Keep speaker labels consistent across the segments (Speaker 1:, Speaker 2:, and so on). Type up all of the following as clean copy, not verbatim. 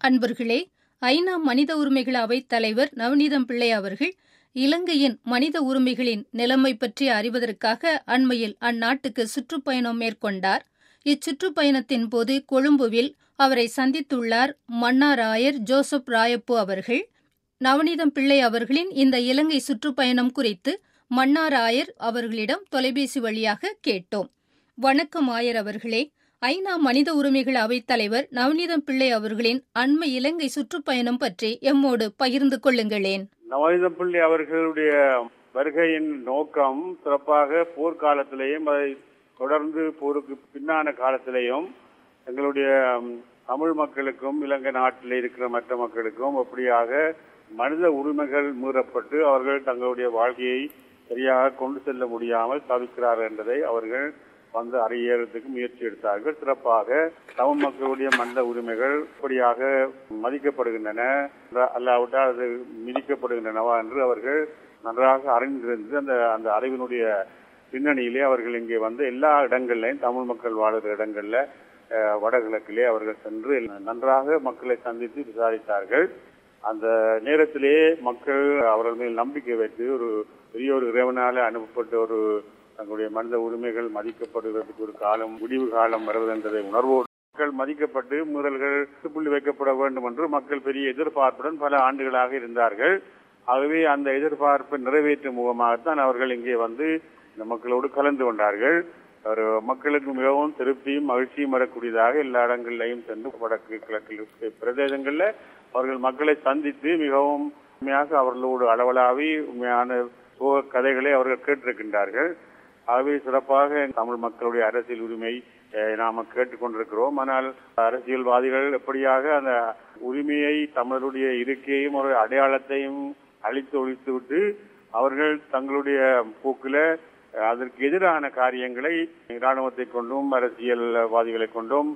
Speaker 1: அன்பர்களே, ஐநா மனித உரிமைகள் அவைத் தலைவர் நவநீதம் பிள்ளை அவர்கள் இலங்கையின் மனித உரிமைகளின் நிலைமை பற்றி அறிவதற்காக அண்மையில் அந்நாட்டுக்கு சுற்றுப்பயணம் மேற்கொண்டார். இச்சுற்றுப்பயணத்தின் போது கொழும்புவில் அவரை சந்தித்துள்ளார் மன்னார் ஆயர் ஜோசப் ராயப்பு அவர்கள். நவநீதம் பிள்ளை அவர்களின் இந்த இலங்கை சுற்றுப்பயணம் குறித்து மன்னார் ஆயர் அவர்களிடம் தொலைபேசி வழியாக கேட்டோம். வணக்கம் ஆயர் அவர்களே. ஐநா மனித உரிமைகள் அவைத் தலைவர் நவநீதம் பிள்ளை அவர்களின் அண்மை இலங்கை சுற்றுப்பயணம் பற்றி எம்மோடு பகிர்ந்து கொள்ளுங்களேன்.
Speaker 2: நவநீதம் பிள்ளை அவர்களுடைய வருகையின் நோக்கம் சிறப்பாக போர்க்காலத்திலேயும் அதை தொடர்ந்து போருக்கு பின்னான காலத்திலேயும் எங்களுடைய தமிழ் மக்களுக்கும் இலங்கை நாட்டில் இருக்கிற மற்ற மக்களுக்கும் அப்படியாக மனித உரிமைகள் மீறப்பட்டு அவர்கள் தங்களுடைய வாழ்க்கையை சரியாக கொண்டு செல்ல முடியாமல் தவிக்கிறார்கள் என்பதை அவர்கள் வந்து அறியறதுக்கு முயற்சி எடுத்தார்கள். சிறப்பாக தமிழ் மக்களுடைய மனித உரிமைகள் இப்படியாக மதிக்கப்படுகின்றன அல்லாவிட்டால் அது மிதிக்கப்படுகின்றனவா என்று அவர்கள் நன்றாக அறிந்திருந்து அந்த அறிவினுடைய பின்னணியிலே அவர்கள் இங்கே வந்து எல்லா இடங்கள்லையும் தமிழ் மக்கள் வாழுகிற இடங்கள்ல வடகிழக்கிலே அவர்கள் சென்று நன்றாக மக்களை சந்தித்து விசாரித்தார்கள். அந்த நேரத்திலே மக்கள் அவர்கள் மேல் நம்பிக்கை வைத்து ஒரு பெரிய ஒரு இறைவனால அனுப்பப்பட்ட ஒரு தங்களுடைய மனித உரிமைகள் மதிக்கப்படுவதற்கு ஒரு காலம் முடிவு காலம் வருவது என்பதை உணர்வோடு மக்கள் மதிக்கப்பட்டு மீறல்கள் புள்ளி வைக்கப்பட வேண்டும் என்று மக்கள் பெரிய எதிர்பார்ப்புடன் பல ஆண்டுகளாக இருந்தார்கள். ஆகவே அந்த எதிர்பார்ப்பை நிறைவேற்றும் முகமாகத்தான் அவர்கள் இங்கே வந்து இந்த மக்களோடு கலந்து கொண்டார்கள். மக்களுக்கு மிகவும் திருப்தியும் மகிழ்ச்சியும் வரக்கூடியதாக எல்லா இடங்களிலையும் சென்று வடக்கு கிழக்கு பிரதேசங்கள்ல அவர்கள் மக்களை சந்தித்து மிகவும் உண்மையாக அவர்களோடு அளவலாவி உண்மையான சோக கதைகளை அவர்கள் கேட்டிருக்கின்றார்கள். ஆகவே சிறப்பாக தமிழ் மக்களுடைய அரசியல் உரிமை நாம கேட்டுக்கொண்டிருக்கிறோம். ஆனால் அரசியல்வாதிகள் எப்படியாக அந்த உரிமையை தமிழருடைய இருக்கையையும் ஒரு அடையாளத்தையும் அழித்து ஒழித்துவிட்டு அவர்கள் தங்களுடைய போக்கில அதற்கு எதிரான காரியங்களை இராணுவத்தை கொண்டும் அரசியல்வாதிகளை கொண்டும்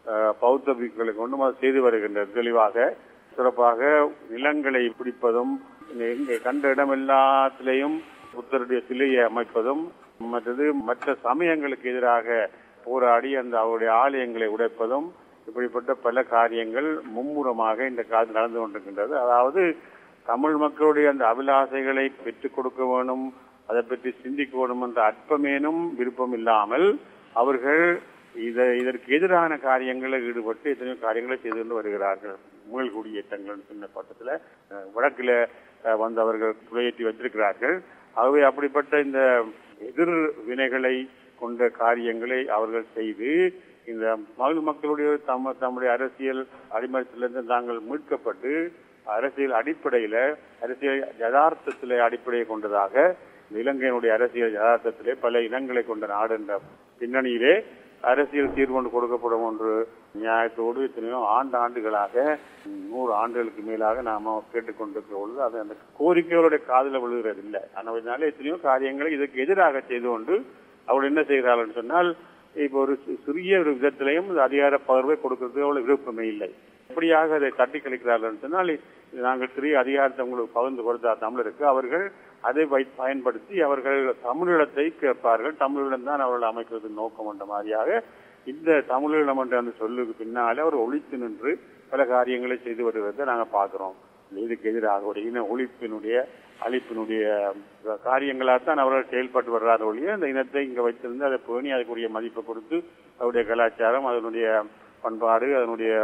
Speaker 2: பௌத்த பிக்குகளை கொண்டும் அதை செய்து வருகின்றது. தெளிவாக சிறப்பாக நிலங்களை பிடிப்பதும் கண்ட இடம் எல்லாத்திலையும் புத்தருடைய சிலையை அமைப்பதும் மற்றது மற்ற சமயங்களுக்கு எதிராக போராடி அந்த அவருடைய ஆலயங்களை உடைப்பதும் இப்படிப்பட்ட பல காரியங்கள் மும்முரமாக இந்த காலத்தில் நடந்து கொண்டிருக்கின்றது. அதாவது தமிழ் மக்களுடைய அந்த அபிலாசைகளை பெற்றுக் கொடுக்க வேணும், அதை பற்றி சிந்திக்க வேணும் என்ற அற்பமேனும் விருப்பம் இல்லாமல் அவர்கள் இதற்கு எதிரான காரியங்களில் ஈடுபட்டு எத்தனையோ காரியங்களை செய்து கொண்டு வருகிறார்கள். முயல் குடியேற்றங்கள் சின்ன பட்டத்தில் வடக்கில் வந்து அவர்கள் துளையேற்றி வச்சிருக்கிறார்கள். ஆகவே அப்படிப்பட்ட இந்த எதிர் வினைகளை கொண்ட காரியங்களை அவர்கள் செய்து இந்த மக்களுடைய தம்முடைய அரசியல் அடிமரத்திலிருந்து தாங்கள் மீட்கப்பட்டு அரசியல் அடிப்படையில அரசியல் யதார்த்தத்திலே அடிப்படையை கொண்டதாக இலங்கையினுடைய அரசியல் யதார்த்தத்திலே பல இனங்களை கொண்ட நாடு என்ற பின்னணியிலே அரசியல் தீர்வு கொடுக்கப்படும் என்று நியாயத்தோடு எத்தனையோ ஆண்டுகளாக 100 ஆண்டுகளுக்கு மேலாக நாம கேட்டுக்கொண்டிருக்கிற பொழுது அது அந்த கோரிக்கைகளுடைய காதல விழுகிறது இல்லை. அதனால எத்தனையோ காரியங்களை இதற்கு எதிராக செய்து கொண்டு அவள் என்ன செய்கிறார்கள் சொன்னால் இப்ப ஒரு சிறிய ஒரு விதத்திலையும் அதிகார பகிர்வை கொடுக்கறதுக்கு அவ்வளவு விருப்பமே இல்லை. எப்படியாக அதை தட்டி கழிக்கிறார்கள் சொன்னால் நாங்கள் சிறிய அதிகாரத்தை உங்களுக்கு பகிர்ந்து கொடுத்தா தமிழருக்கு அவர்கள் அதை பயன்படுத்தி அவர்கள் தமிழீழத்தை கேட்பார்கள். தமிழீழம் தான் அவர்கள் அமைக்கிறது நோக்கம் என்ற மாதிரியாக இந்த தமிழீழம் என்ற அந்த சொல்லுக்கு பின்னாலே அவர் ஒழித்து நின்று பல காரியங்களை செய்து வருவதை நாங்கள் பார்க்கிறோம். இதுக்கு எதிராக ஒரு இன ஒழிப்பினுடைய அழிப்பினுடைய காரியங்களாகத்தான் அவர்கள் செயல்பட்டு வர்றாத ஒழிய அந்த இனத்தை இங்க வைத்திருந்து அதை பேணி அதுக்குரிய மதிப்பை கொடுத்து அவருடைய கலாச்சாரம் அதனுடைய பண்பாடு அதனுடைய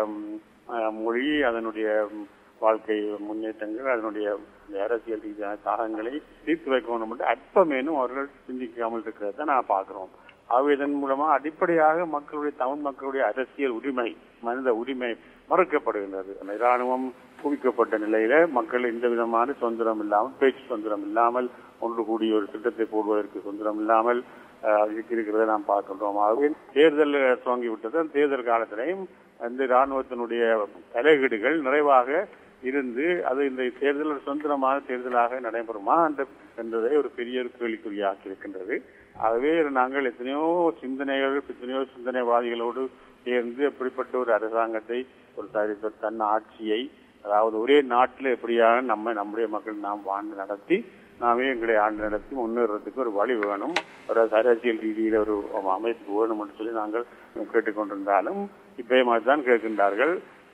Speaker 2: மொழி அதனுடைய வாழ்க்கை முன்னேற்றங்கள் அதனுடைய அரசியல் ரீதியான தாகங்களை தீர்த்து வைக்கணும் என்று அற்பமேனும் அவர்கள் சிந்திக்காமல் இருக்கிறத நான் பார்க்கிறோம். ஆகவே இதன் மூலமா அடிப்படையாக தமிழ் மக்களுடைய அரசியல் உரிமை மனித உரிமை மறுக்கப்படுகின்றது. இராணுவம் குவிக்கப்பட்ட நிலையில மக்கள் எந்த விதமான சுதந்திரம் இல்லாமல் பேச்சு சுதந்திரம் இல்லாமல் ஒன்று கூடிய ஒரு திட்டத்தை போடுவதற்கு சுதந்திரம் இல்லாமல் இருக்கிறத நாம் பார்க்கின்றோம். ஆகவே தேர்தல் துவங்கிவிட்டது. தேர்தல் காலத்திலையும் அந்த இராணுவத்தினுடைய தலையீடுகள் நிறைவாக இருந்து அது இந்த தேர்தல் சுதந்திரமான தேர்தலாக நடைபெறுமா என்றதை ஒரு பெரிய கேள்விக்குறியாக்கி இருக்கின்றது. ஆகவே நாங்கள் எத்தனையோ சிந்தனைவாதிகளோடு சேர்ந்து எப்படிப்பட்ட ஒரு அரசாங்கத்தை ஒரு தன் ஆட்சியை அதாவது ஒரே நாட்டில் எப்படியாக நம்முடைய மக்கள் நாம் வாழ்ந்து நடத்தி நாமே எங்களை ஆண்டு நடத்தி முன்னேறதுக்கு ஒரு வழி வேணும், ஒரு அரசியல் ரீதியில் ஒரு அமைப்பு வேணும் என்று சொல்லி நாங்கள் கேட்டுக்கொண்டிருந்தாலும் இப்பயே மாதிரிதான் கேட்கின்றார்கள்.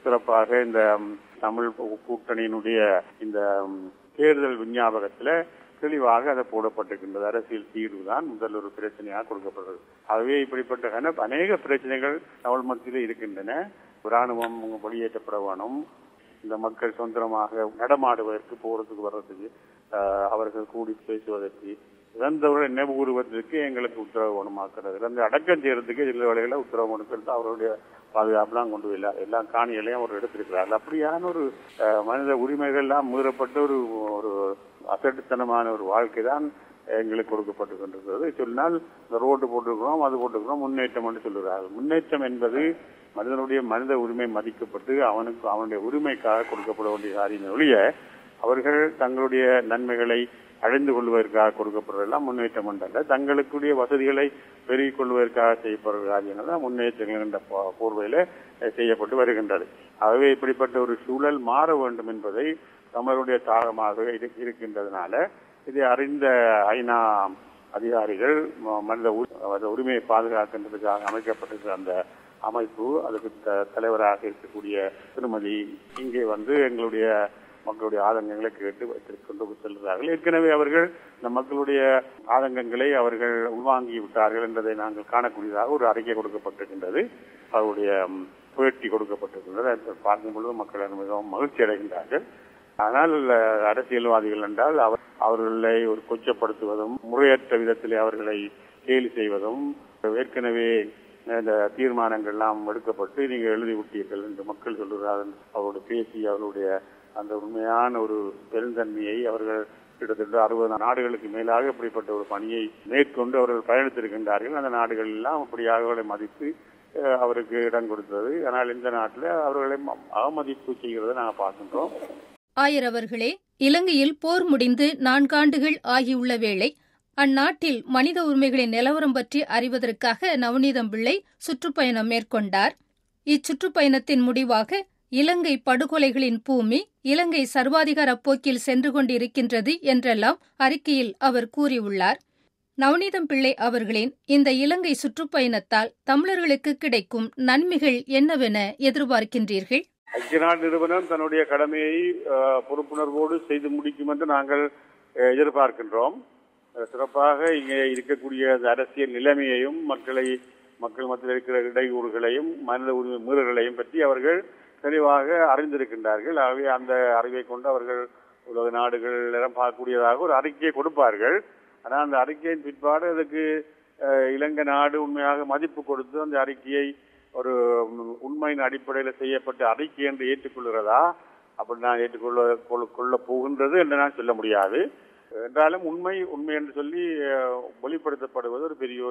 Speaker 2: சிறப்பாக இந்த தமிழ் கூட்டணியினுடைய இந்த தேர்தல் விஞ்ஞாபகத்துல தெளிவாக அதை போடப்பட்டிருக்கின்றது. அரசியல் தீர்வு தான் முதல் ஒரு பிரச்சனையாக கொடுக்கப்படுறது. ஆகவே இப்படிப்பட்ட அநேக பிரச்சனைகள் தமிழ் மத்தியிலே இருக்கின்றன. ராணுவம் வெளியேற்றப்பட வேணும், இந்த மக்கள் சொந்தமாக நடமாடுவதற்கு, போறதுக்கு வர்றதுக்கு, அவர்கள் கூடி பேசுவதற்கு, இறந்தவர்களை நினைவு கூறுவதற்கு எங்களுக்கு உத்தரவு வேணுமாக்குறது, இறந்து அடக்கம் செய்யறதுக்கு சில வேலைகளை உத்தரவு கொடுக்கிறது. அவருடைய பாதுகாப்புலாம் கொண்டு போய் எல்லாம் காணிகளையும் அவர் எடுத்திருக்கிறார்கள். அப்படியான ஒரு மனித உரிமைகள் எல்லாம் மீறப்பட்ட ஒரு அசட்டுத்தனமான ஒரு வாழ்க்கை தான் எங்களுக்கு கொடுக்கப்பட்டு கொண்டிருக்கிறது. சொன்னால் இந்த ரோடு போட்டிருக்கிறோம், அது போட்டிருக்கிறோம், முன்னேற்றம் என்று சொல்லுகிறார்கள். முன்னேற்றம் என்பது மனிதனுடைய மனித உரிமை மதிக்கப்பட்டு அவனுடைய உரிமைக்காக கொடுக்கப்பட வேண்டிய காரியம் ஒழிய அவர்கள் தங்களுடைய நன்மைகளை அழிந்து கொள்வதற்காக கொடுக்கப்படுறதெல்லாம் முன்னேற்றம் என்றல்ல. தங்களுக்குரிய வசதிகளை பெருகிக் கொள்வதற்காக செய்யப்படுற காரியங்கள் தான் முன்னேற்றங்கள் என்ற போர்வையில செய்யப்பட்டு வருகின்றது. ஆகவே இப்படிப்பட்ட ஒரு சூழல் மாற வேண்டும் என்பதை தமிழருடைய தாகமாக இருக்கின்றதுனால இதை அறிந்த ஐநா அதிகாரிகள் மனித உரிமையை பாதுகாக்கின்றதுக்காக அமைக்கப்பட்டிருக்கிற அந்த அமைப்பு, அதுக்கு தலைவராக இருக்கக்கூடிய திருமதி இங்கே எங்களுடைய மக்களுடைய ஆதங்கங்களை கேட்டு கொண்டு செல்கிறார்கள். ஏற்கனவே அவர்கள் இந்த மக்களுடைய ஆதங்கங்களை அவர்கள் உள்வாங்கி விட்டார்கள் என்பதை நாங்கள் காணக்கூடியதாக ஒரு அறிக்கை கொடுக்கப்பட்டிருக்கின்றது. அவருடைய பேட்டி கொடுக்கப்பட்டிருக்கின்றது. அதை பார்க்கும் பொழுது மக்கள் மிகவும் மகிழ்ச்சி அடைகின்றார்கள். ஆனால் அரசியல்வாதிகள் என்றால் அவர்களை ஒரு கொச்சப்படுத்துவதும், முறையற்ற விதத்திலே அவர்களை கேலி செய்வதும், ஏற்கனவே இந்த தீர்மானங்கள் எல்லாம் எடுக்கப்பட்டு நீங்க எழுதி விட்டீர்கள் என்று மக்கள் சொல்லுகிறார்கள். அவரோட பேசி அவருடைய அந்த உண்மையான ஒரு பெருந்தன்மையை அவர்கள் கிட்டத்தட்ட 60 நாடுகளுக்கு மேலாக இப்படிப்பட்ட ஒரு பணியை மேற்கொண்டு அவர்கள் பயணித்திருக்கின்றார்கள். அந்த நாடுகள் எல்லாம் அப்படியாக அவர்களை மதித்து அவருக்கு இடம் கொடுத்தது. ஆனால் இந்த நாட்டில் அவர்களை அவமதிப்பு செய்கிறத நாங்கள் பார்க்கின்றோம்.
Speaker 1: ஆயர் அவர்களே, இலங்கையில் போர் முடிந்து 4 ஆண்டுகள் ஆகியுள்ள வேளை அந்நாட்டில் மனித உரிமைகளின் நிலவரம் பற்றி அறிவதற்காக நவநீதம் பிள்ளை சுற்றுப்பயணம் மேற்கொண்டார். இச்சுற்றுப்பயணத்தின் முடிவாக இலங்கை படுகொலைகளின் பூமி இலங்கை சர்வாதிகார போக்கில் சென்று கொண்டிருக்கின்றது என்றெல்லாம் அறிக்கையில் அவர் கூறியுள்ளார். நவநீதம் பிள்ளை அவர்களின் இந்த இலங்கை சுற்றுப்பயணத்தால் தமிழர்களுக்கு கிடைக்கும் நன்மைகள் என்னவென எதிர்பார்க்கின்றீர்கள்?
Speaker 2: ஐக்கிய நாடு நிறுவனம் தன்னுடைய கடமையை பொறுப்புணர்வோடு செய்து முடிக்கும் என்று நாங்கள் எதிர்பார்க்கின்றோம். சிறப்பாக இங்கே இருக்கக்கூடிய அரசியல் நிலைமையையும் மக்கள் மத்தியில் இருக்கிற இடையூறுகளையும் மனித உரிமை மீறல்களையும் பற்றி அவர்கள் தெளிவாக அறிந்திருக்கின்றார்கள். ஆகவே அந்த அறிவை கொண்டு அவர்கள் உலக நாடுகளிடம் பார்க்கக்கூடியதாக ஒரு அறிக்கையை கொடுப்பார்கள். ஆனால் அந்த அறிக்கையின் பிற்பாடு அதுக்கு இலங்கை நாடு உண்மையாக மதிப்பு கொடுத்து அந்த அறிக்கையை ஒரு உண்மையின் அடிப்படையில் செய்யப்பட்ட அறிக்கை என்று ஏற்றுக்கொள்கிறதா, அப்படி நான் ஏற்றுக்கொள்ள போகின்றது என்று நான் சொல்ல முடியாது. என்றாலும் உண்மை என்று சொல்லி வெளிப்படுத்தப்படுவது ஒரு பெரிய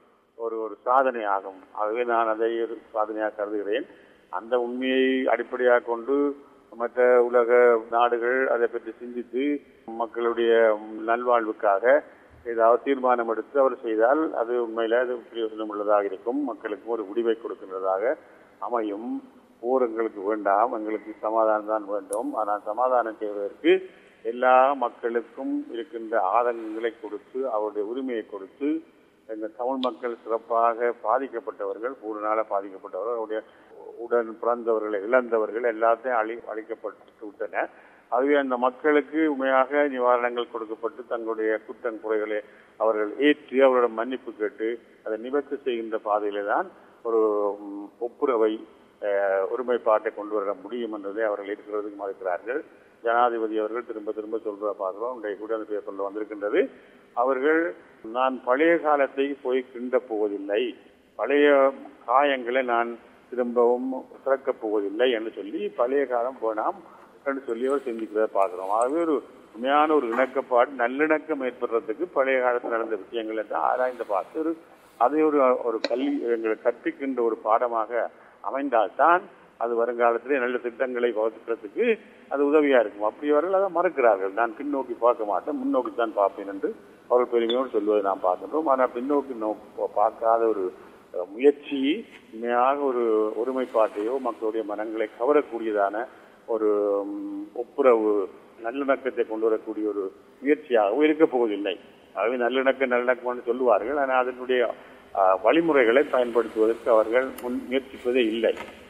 Speaker 2: ஒரு சாதனை ஆகும். ஆகவே நான் அதை ஒரு சாதனையாக கருதுகிறேன். அந்த உண்மையை அடிப்படையாக கொண்டு மற்ற உலக நாடுகள் அதை பற்றி சிந்தித்து மக்களுடைய நல்வாழ்வுக்காக ஏதாவது தீர்மானம் எடுத்து அவர் செய்தால் அது உண்மையில அது பிரயோஜனம் உள்ளதாக இருக்கும். மக்களுக்கு ஒரு முடிவை கொடுக்கின்றதாக அமையும். போர் எங்களுக்கு வேண்டாம், எங்களுக்கு சமாதானம் தான் வேண்டும். ஆனால் சமாதானம் செய்வதற்கு எல்லா மக்களுக்கும் இருக்கின்ற ஆதங்கங்களை கொடுத்து அவருடைய உரிமையை கொடுத்து எங்கள் தமிழ் மக்கள் சிறப்பாக பாதிக்கப்பட்டவர்கள், பூர்ணால பாதிக்கப்பட்டவர்கள், அவருடைய உடன் பிறந்தவர்களை இழந்தவர்கள் எல்லாத்தையும் அழிக்கப்பட்டு விட்டன. ஆகவே அந்த மக்களுக்கு உண்மையாக நிவாரணங்கள் கொடுக்கப்பட்டு தங்களுடைய குற்றம் குறைகளை அவர்கள் ஏற்றி அவர்களிடம் மன்னிப்பு கேட்டு அதை நிவர்த்தி செய்கின்ற பாதையிலே தான் ஒரு ஒப்புரவை ஒருமைப்பாட்டை கொண்டு வர முடியும் என்பதை அவர்கள் இருக்கிறதுக்கு மறுக்கிறார்கள். ஜனாதிபதி அவர்கள் திரும்ப சொல்ற பார்க்கிறோம். இன்றைய கூட அந்த பேப்பர்ல வந்திருக்கின்றது. அவர்கள் நான் பழைய காலத்தை போய் கிண்ட போவதில்லை, பழைய காயங்களை நான் திரும்பவும் திறக்கப் போவதில்லை என்று சொல்லி பழைய காலம் வேணாம் என்று சொல்லி அவர் சிந்திக்கிறத பார்க்கிறோம். ஆகவே ஒரு உண்மையான ஒரு இணக்கப்பாடு நல்லிணக்கம் ஏற்படுறதுக்கு பழைய காலத்தில் நடந்த விஷயங்கள் எல்லாம் ஆராய்ந்து பார்த்து அதை ஒரு கல்வி எங்களுக்கு கற்பிக்கின்ற ஒரு பாடமாக அமைந்தால்தான் அது வருங்காலத்திலே நல்ல திட்டங்களை வகுக்கிறதுக்கு அது உதவியா இருக்கும். அப்படி அவர்கள் அதை மறுக்கிறார்கள். நான் பின்னோக்கி பார்க்க மாட்டேன், முன்னோக்கி தான் பார்ப்பேன் என்று அவர்கள் பெருமையோடு சொல்வதை நாம் பார்க்கின்றோம். ஆனால் பின்னோக்கி பார்க்காத ஒரு முயற்சி உண்மையாக ஒரு ஒருமைப்பாட்டையோ மக்களுடைய மனங்களை கவரக்கூடியதான ஒரு ஒப்புரவு நல்லிணக்கத்தை கொண்டு வரக்கூடிய ஒரு முயற்சியாகவும் இருக்க போவதில்லை. ஆகவே நல்லிணக்கம் சொல்லுவார்கள். ஆனால் அதனுடைய வழிமுறைகளை பயன்படுத்துவதற்கு அவர்கள் முயற்சிப்பதே இல்லை.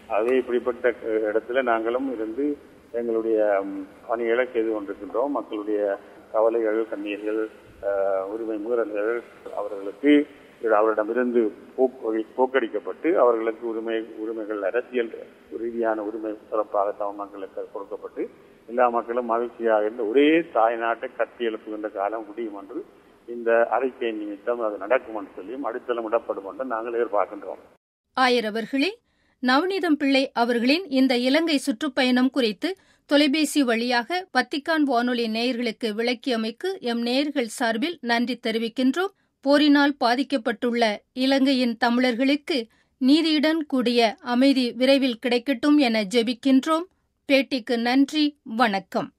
Speaker 2: அதே இப்படிப்பட்ட இடத்துல நாங்களும் இருந்து எங்களுடைய பணிகளை செய்து கொண்டிருக்கின்றோம். மக்களுடைய கவலைகள், கண்ணீர்கள், உரிமை மீறல்கள் அவரிடமிருந்து போக்கடிக்கப்பட்டு அவர்களுக்கு உரிமைகள் அரசியல் ரீதியான உரிமை சிறப்பாக தமிழ் மக்களுக்கு கொடுக்கப்பட்டு எல்லா மக்களும் மகிழ்ச்சியாக இருந்த ஒரே தாய் நாட்டை கட்டி எழுப்புகின்ற காலம் முடியும் என்று இந்த அறிக்கை நிமித்தம் அது நடக்கும் என்று சொல்லியும் அடித்தளம் இடப்படும் என்று நாங்கள் எதிர்பார்க்கின்றோம்.
Speaker 1: ஆயரவர்களே, நவநீதம் பிள்ளை அவர்களின் இந்த இலங்கை சுற்றுப்பயணம் குறித்து தொலைபேசி வழியாக வத்திக்கான் வானொலி நேயர்களுக்கு விளக்கியமைக்கு எம் நேயர்கள் சார்பில் நன்றி தெரிவிக்கின்றோம். போரினால் பாதிக்கப்பட்டுள்ள இலங்கையின் தமிழர்களுக்கு நீதியுடன் கூடிய அமைதி விரைவில் கிடைக்கட்டும் என ஜெபிக்கின்றோம். பேட்டிக்கு நன்றி. வணக்கம்.